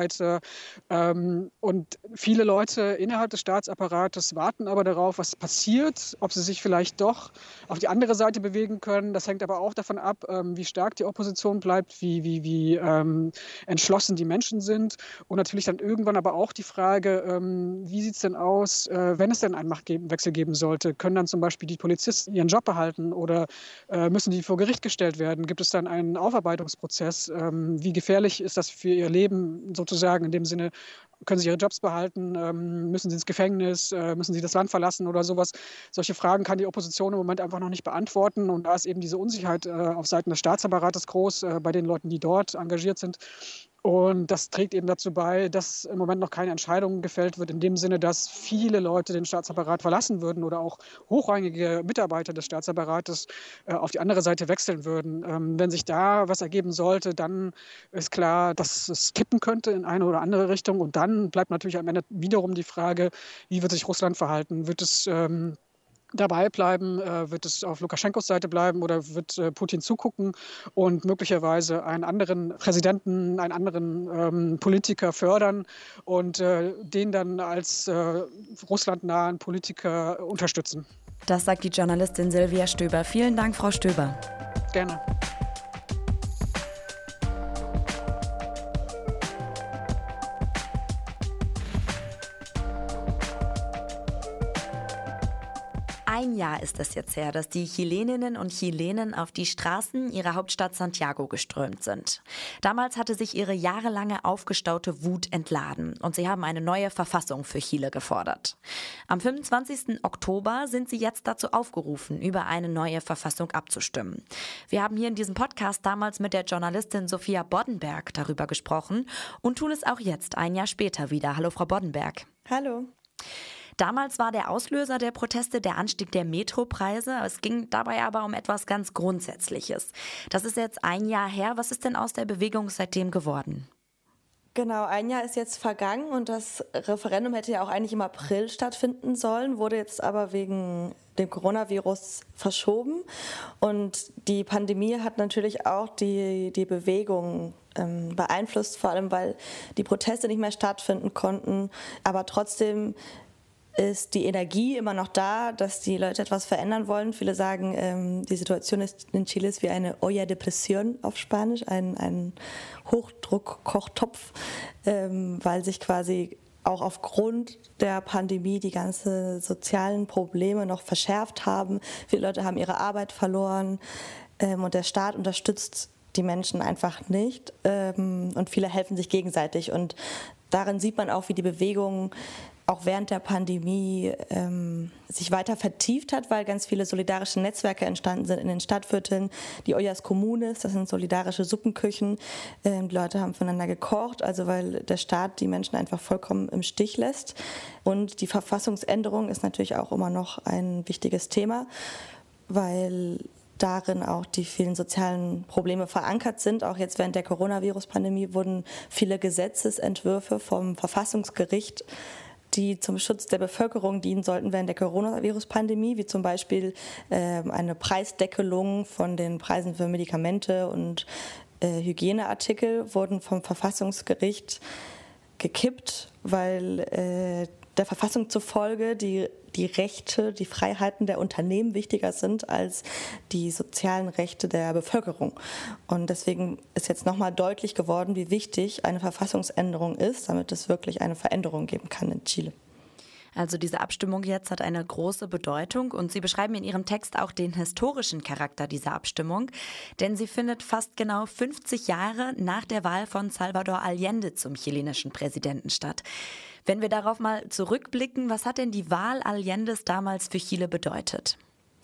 weiter. Ähm, und viele Leute innerhalb des Staatsapparates warten aber darauf, was passiert, ob sie sich vielleicht doch auf die andere Seite bewegen können. Das hängt aber auch davon ab, ähm, wie stark die Opposition bleibt, wie, wie, wie ähm, entschlossen die Menschen sind. Und natürlich dann irgendwann aber auch die Frage, ähm, wie sieht es denn aus, äh, wenn es denn einen Machtwechsel geben sollte? Können dann zum Beispiel die Polizisten ihren Job behalten oder äh, müssen die vor Gericht gestellt werden? Gibt es dann einen Aufarbeitungsprozess? Ähm, wie gefährlich ist das für ihr Leben sozusagen in dem Sinne? Können sie ihre Jobs behalten? Ähm, müssen sie ins Gefängnis? Äh, müssen sie das Land verlassen oder sowas? Solche Fragen kann die Opposition im Moment einfach noch nicht beantworten. Und da ist eben diese Unsicherheit äh, auf Seiten des Staatsapparates groß, äh, bei den Leuten, die dort engagiert sind. Und das trägt eben dazu bei, dass im Moment noch keine Entscheidung gefällt wird, in dem Sinne, dass viele Leute den Staatsapparat verlassen würden oder auch hochrangige Mitarbeiter des Staatsapparates äh, auf die andere Seite wechseln würden. Ähm, wenn sich da was ergeben sollte, dann ist klar, dass es kippen könnte in eine oder andere Richtung. Und dann bleibt natürlich am Ende wiederum die Frage, wie wird sich Russland verhalten? Wird es ähm, dabei bleiben, äh, wird es auf Lukaschenkos Seite bleiben oder wird äh, Putin zugucken und möglicherweise einen anderen Präsidenten, einen anderen ähm, Politiker fördern und äh, den dann als äh, russlandnahen Politiker unterstützen. Das sagt die Journalistin Silvia Stöber. Vielen Dank, Frau Stöber. Gerne. Ein Jahr ist es jetzt her, dass die Chileninnen und Chilenen auf die Straßen ihrer Hauptstadt Santiago geströmt sind. Damals hatte sich ihre jahrelange aufgestaute Wut entladen und sie haben eine neue Verfassung für Chile gefordert. Am fünfundzwanzigsten Oktober sind sie jetzt dazu aufgerufen, über eine neue Verfassung abzustimmen. Wir haben hier in diesem Podcast damals mit der Journalistin Sophia Boddenberg darüber gesprochen und tun es auch jetzt, ein Jahr später wieder. Hallo, Frau Boddenberg. Hallo. Damals war der Auslöser der Proteste der Anstieg der Metropreise. Es ging dabei aber um etwas ganz Grundsätzliches. Das ist jetzt ein Jahr her. Was ist denn aus der Bewegung seitdem geworden? Genau, ein Jahr ist jetzt vergangen und das Referendum hätte ja auch eigentlich im April stattfinden sollen, wurde jetzt aber wegen dem Coronavirus verschoben. Und die Pandemie hat natürlich auch die, die Bewegung ähm, beeinflusst, vor allem weil die Proteste nicht mehr stattfinden konnten, aber trotzdem ist die Energie immer noch da, dass die Leute etwas verändern wollen. Viele sagen, ähm, die Situation ist in Chile ist wie eine olla de presión auf Spanisch, ein, ein Hochdruckkochtopf, ähm, weil sich quasi auch aufgrund der Pandemie die ganzen sozialen Probleme noch verschärft haben. Viele Leute haben ihre Arbeit verloren ähm, und der Staat unterstützt die Menschen einfach nicht ähm, und viele helfen sich gegenseitig. Und darin sieht man auch, wie die Bewegung auch während der Pandemie ähm, sich weiter vertieft hat, weil ganz viele solidarische Netzwerke entstanden sind in den Stadtvierteln. Die Ollas Comunes, das sind solidarische Suppenküchen. Ähm, die Leute haben voneinander gekocht, also weil der Staat die Menschen einfach vollkommen im Stich lässt. Und die Verfassungsänderung ist natürlich auch immer noch ein wichtiges Thema, weil darin auch die vielen sozialen Probleme verankert sind. Auch jetzt während der Coronavirus-Pandemie wurden viele Gesetzesentwürfe vom Verfassungsgericht, die zum Schutz der Bevölkerung dienen sollten während der Coronavirus-Pandemie, wie zum Beispiel äh, eine Preisdeckelung von den Preisen für Medikamente und äh, Hygieneartikel, wurden vom Verfassungsgericht gekippt, weil äh, der Verfassung zufolge die, die Rechte, die Freiheiten der Unternehmen wichtiger sind als die sozialen Rechte der Bevölkerung. Und deswegen ist jetzt nochmal deutlich geworden, wie wichtig eine Verfassungsänderung ist, damit es wirklich eine Veränderung geben kann in Chile. Also diese Abstimmung jetzt hat eine große Bedeutung und Sie beschreiben in Ihrem Text auch den historischen Charakter dieser Abstimmung, denn sie findet fast genau fünfzig Jahre nach der Wahl von Salvador Allende zum chilenischen Präsidenten statt. Wenn wir darauf mal zurückblicken, was hat denn die Wahl Allendes damals für Chile bedeutet?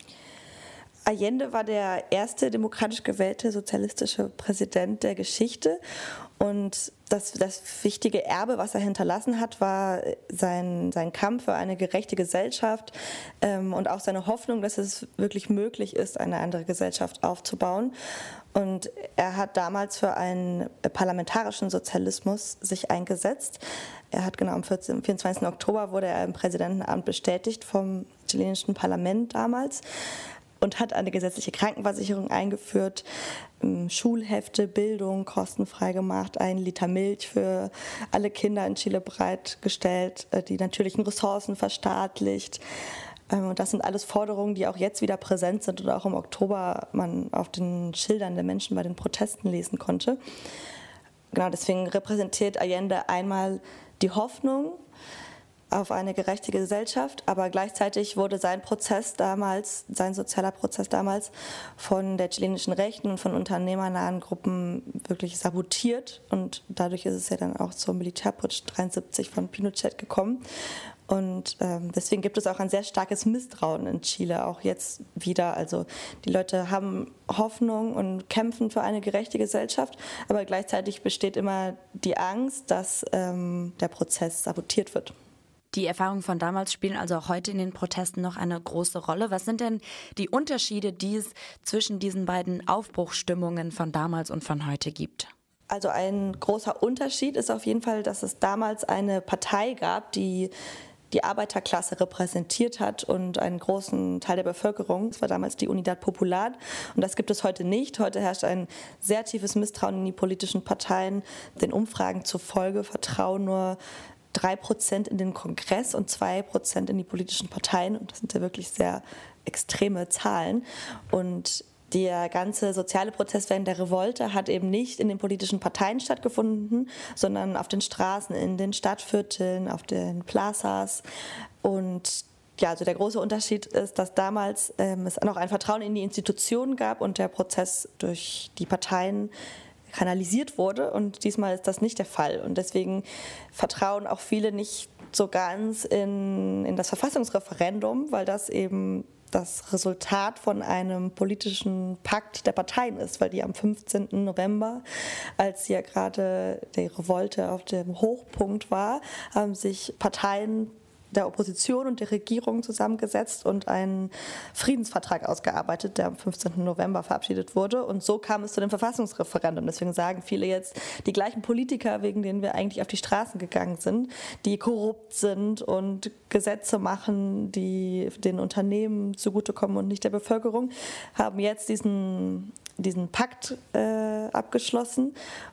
Allende war der erste demokratisch gewählte sozialistische Präsident der Geschichte und das, das wichtige Erbe, was er hinterlassen hat, war sein, sein Kampf für eine gerechte Gesellschaft ähm, und auch seine Hoffnung, dass es wirklich möglich ist, eine andere Gesellschaft aufzubauen. Und er hat damals für einen parlamentarischen Sozialismus sich eingesetzt. Er hat genau am vierundzwanzigsten Oktober wurde er im Präsidentenamt bestätigt vom chilenischen Parlament damals. und hat eine gesetzliche Krankenversicherung eingeführt, Schulhefte, Bildung kostenfrei gemacht, ein Liter Milch für alle Kinder in Chile bereitgestellt, die natürlichen Ressourcen verstaatlicht. Und das sind alles Forderungen, die auch jetzt wieder präsent sind und auch im Oktober man auf den Schildern der Menschen bei den Protesten lesen konnte. Genau, deswegen repräsentiert Allende einmal die Hoffnung auf eine gerechte Gesellschaft, aber gleichzeitig wurde sein Prozess damals, sein sozialer Prozess damals von der chilenischen Rechten und von unternehmernahen Gruppen wirklich sabotiert und dadurch ist es ja dann auch zum Militärputsch dreiundsiebzig von Pinochet gekommen. Und ähm, deswegen gibt es auch ein sehr starkes Misstrauen in Chile, auch jetzt wieder. Also die Leute haben Hoffnung und kämpfen für eine gerechte Gesellschaft, aber gleichzeitig besteht immer die Angst, dass ähm, der Prozess sabotiert wird. Die Erfahrungen von damals spielen also auch heute in den Protesten noch eine große Rolle. Was sind denn die Unterschiede, die es zwischen diesen beiden Aufbruchsstimmungen von damals und von heute gibt? Also ein großer Unterschied ist auf jeden Fall, dass es damals eine Partei gab, die die Arbeiterklasse repräsentiert hat und einen großen Teil der Bevölkerung. Das war damals die Unidad Popular und das gibt es heute nicht. Heute herrscht ein sehr tiefes Misstrauen in die politischen Parteien. Den Umfragen zufolge vertrauen nur drei Prozent in den Kongress und zwei Prozent in die politischen Parteien. Und das sind ja wirklich sehr extreme Zahlen. Und der ganze soziale Prozess während der Revolte hat eben nicht in den politischen Parteien stattgefunden, sondern auf den Straßen, in den Stadtvierteln, auf den Plazas. Und ja, also der große Unterschied ist, dass damals ähm, es noch ein Vertrauen in die Institutionen gab und der Prozess durch die Parteien kanalisiert wurde. Und diesmal ist das nicht der Fall. Und deswegen vertrauen auch viele nicht so ganz in, in das Verfassungsreferendum, weil das eben das Resultat von einem politischen Pakt der Parteien ist, weil die am fünfzehnten November, als ja gerade die Revolte auf dem Hochpunkt war, haben sich Parteien der Opposition und der Regierung zusammengesetzt und einen Friedensvertrag ausgearbeitet, der am fünfzehnten November verabschiedet wurde. Und so kam es zu dem Verfassungsreferendum. Deswegen sagen viele jetzt, die gleichen Politiker, wegen denen wir eigentlich auf die Straßen gegangen sind, die korrupt sind und Gesetze machen, die den Unternehmen zugutekommen und nicht der Bevölkerung, haben jetzt diesen, diesen Pakt äh, abgeschlossen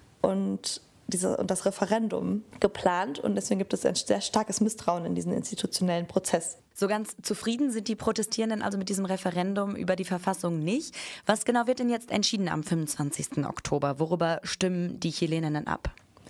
und Diese, und das Referendum geplant und deswegen gibt es ein sehr starkes Misstrauen in diesen institutionellen Prozess. So ganz zufrieden sind die Protestierenden also mit diesem Referendum über die Verfassung nicht. Was genau wird denn jetzt entschieden am fünfundzwanzigsten Oktober? Worüber stimmen die Chileninnen ab?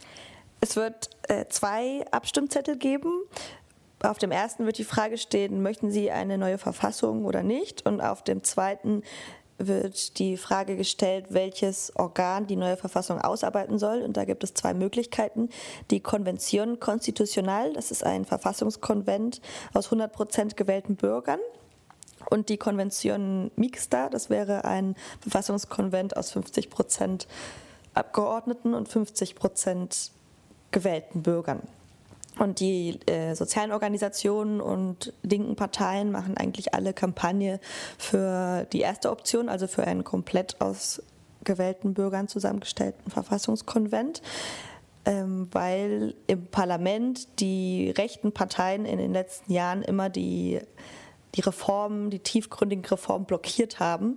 Es wird äh, zwei Abstimmzettel geben. Auf dem ersten wird die Frage stehen, möchten Sie eine neue Verfassung oder nicht? Und auf dem zweiten wird die Frage gestellt, welches Organ die neue Verfassung ausarbeiten soll. Und da gibt es zwei Möglichkeiten. Die Convención Constitucional, das ist ein Verfassungskonvent aus hundert Prozent gewählten Bürgern. Und die Convención Mixta, das wäre ein Verfassungskonvent aus fünfzig Prozent Abgeordneten und fünfzig Prozent gewählten Bürgern. Und die äh, sozialen Organisationen und linken Parteien machen eigentlich alle Kampagne für die erste Option, also für einen komplett aus gewählten Bürgern zusammengestellten Verfassungskonvent, ähm, weil im Parlament die rechten Parteien in den letzten Jahren immer die, die Reformen, die tiefgründigen Reformen blockiert haben.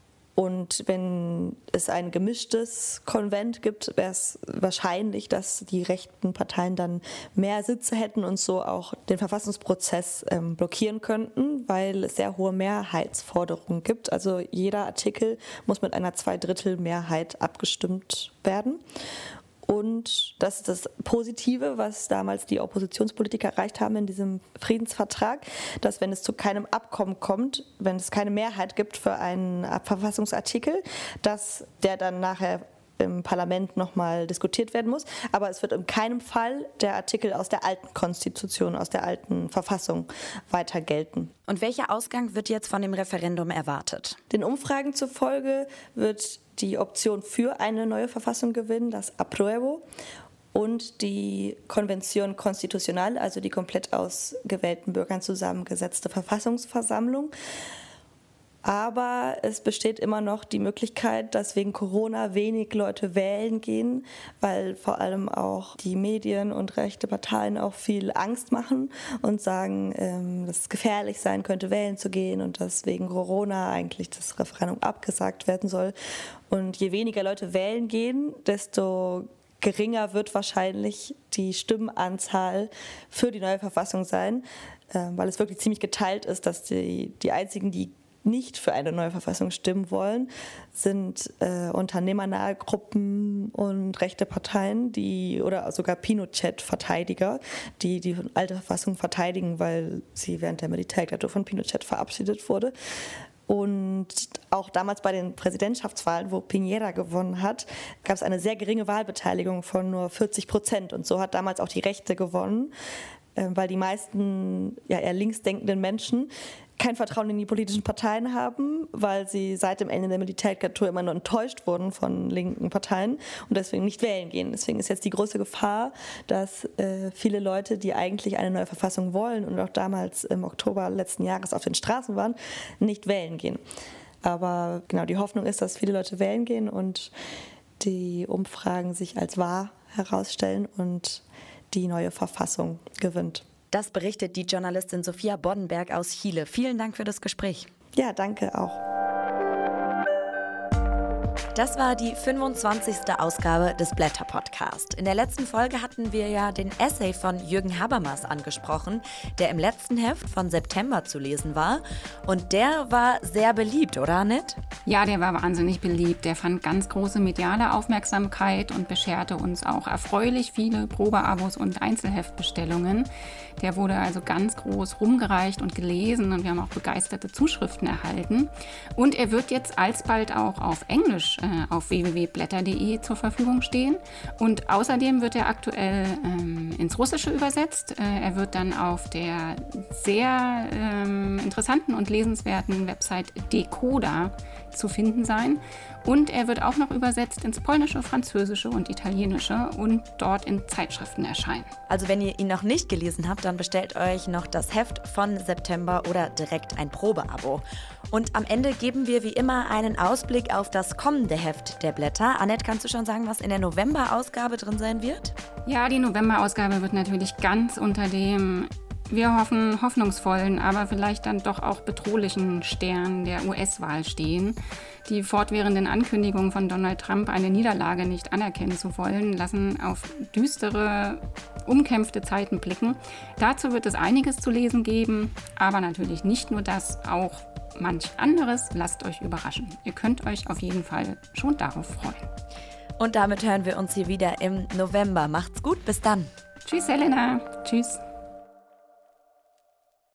Und wenn es ein gemischtes Konvent gibt, wäre es wahrscheinlich, dass die rechten Parteien dann mehr Sitze hätten und so auch den Verfassungsprozess ähm, blockieren könnten, weil es sehr hohe Mehrheitsforderungen gibt. Also jeder Artikel muss mit einer Zweidrittelmehrheit abgestimmt werden. Und das ist das Positive, was damals die Oppositionspolitiker erreicht haben in diesem Friedensvertrag, dass wenn es zu keinem Abkommen kommt, wenn es keine Mehrheit gibt für einen Verfassungsartikel, dass der dann nachher im Parlament nochmal diskutiert werden muss. Aber es wird in keinem Fall der Artikel aus der alten Konstitution, aus der alten Verfassung weiter gelten. Und welcher Ausgang wird jetzt von dem Referendum erwartet? Den Umfragen zufolge wird die Option für eine neue Verfassung gewinnen, das Apruebo, und die Convención Constitucional, also die komplett aus gewählten Bürgern zusammengesetzte Verfassungsversammlung. Und die komplett aus gewählten Bürgern zusammengesetzte Verfassungsversammlung. Und die Convención Constitucional, also die komplett aus gewählten Bürgern zusammengesetzte Verfassungsversammlung, wird die Option für eine neue Verfassung gewinnen, das Apruebo, und die Convención Constitucional, also die komplett aus gewählten Bürgern zusammengesetzte Verfassungsversammlung. Aber es besteht immer noch die Möglichkeit, dass wegen Corona wenig Leute wählen gehen, weil vor allem auch die Medien und rechte Parteien auch viel Angst machen und sagen, ähm, dass es gefährlich sein könnte, wählen zu gehen und dass wegen Corona eigentlich das Referendum abgesagt werden soll. Und je weniger Leute wählen gehen, desto geringer wird wahrscheinlich die Stimmenanzahl für die neue Verfassung sein, äh, weil es wirklich ziemlich geteilt ist, dass die, die einzigen, die nicht für eine neue Verfassung stimmen wollen, sind äh, unternehmernahe Gruppen und rechte Parteien, die oder sogar Pinochet-Verteidiger, die die alte Verfassung verteidigen, weil sie während der Militärdiktatur von Pinochet verabschiedet wurde. Und auch damals bei den Präsidentschaftswahlen, wo Piñera gewonnen hat, gab es eine sehr geringe Wahlbeteiligung von nur vierzig Prozent. Und so hat damals auch die Rechte gewonnen, weil die meisten ja, eher linksdenkenden Menschen kein Vertrauen in die politischen Parteien haben, weil sie seit dem Ende der Militärdiktatur immer nur enttäuscht wurden von linken Parteien und deswegen nicht wählen gehen. Deswegen ist jetzt die große Gefahr, dass äh, viele Leute, die eigentlich eine neue Verfassung wollen und auch damals im Oktober letzten Jahres auf den Straßen waren, nicht wählen gehen. Aber genau, die Hoffnung ist, dass viele Leute wählen gehen und die Umfragen sich als wahr herausstellen und die neue Verfassung gewinnt. Das berichtet die Journalistin Sophia Boddenberg aus Chile. Vielen Dank für das Gespräch. Ja, danke auch. Das war die fünfundzwanzigste Ausgabe des Blätter-Podcast. In der letzten Folge hatten wir ja den Essay von Jürgen Habermas angesprochen, der im letzten Heft von September zu lesen war. Und der war sehr beliebt, oder Annette? Ja, der war wahnsinnig beliebt. Der fand ganz große mediale Aufmerksamkeit und bescherte uns auch erfreulich viele Probeabos und Einzelheftbestellungen. Der wurde also ganz groß rumgereicht und gelesen und wir haben auch begeisterte Zuschriften erhalten. Und er wird jetzt alsbald auch auf Englisch äh, auf w w w punkt blätter punkt de zur Verfügung stehen. Und außerdem wird er aktuell ähm, ins Russische übersetzt. Äh, er wird dann auf der sehr ähm, interessanten und lesenswerten Website Decoder zu finden sein. Und er wird auch noch übersetzt ins Polnische, Französische und Italienische und dort in Zeitschriften erscheinen. Also wenn ihr ihn noch nicht gelesen habt, dann bestellt euch noch das Heft von September oder direkt ein Probeabo. Und am Ende geben wir wie immer einen Ausblick auf das kommende Heft der Blätter. Annette, kannst du schon sagen, was in der November-Ausgabe drin sein wird? Ja, die November-Ausgabe wird natürlich ganz unter dem, wir hoffen, hoffnungsvollen, aber vielleicht dann doch auch bedrohlichen Stern der U S-Wahl stehen. Die fortwährenden Ankündigungen von Donald Trump, eine Niederlage nicht anerkennen zu wollen, lassen auf düstere, umkämpfte Zeiten blicken. Dazu wird es einiges zu lesen geben, aber natürlich nicht nur das, auch manch anderes. Lasst euch überraschen. Ihr könnt euch auf jeden Fall schon darauf freuen. Und damit hören wir uns hier wieder im November. Macht's gut, bis dann. Tschüss, Helena. Tschüss.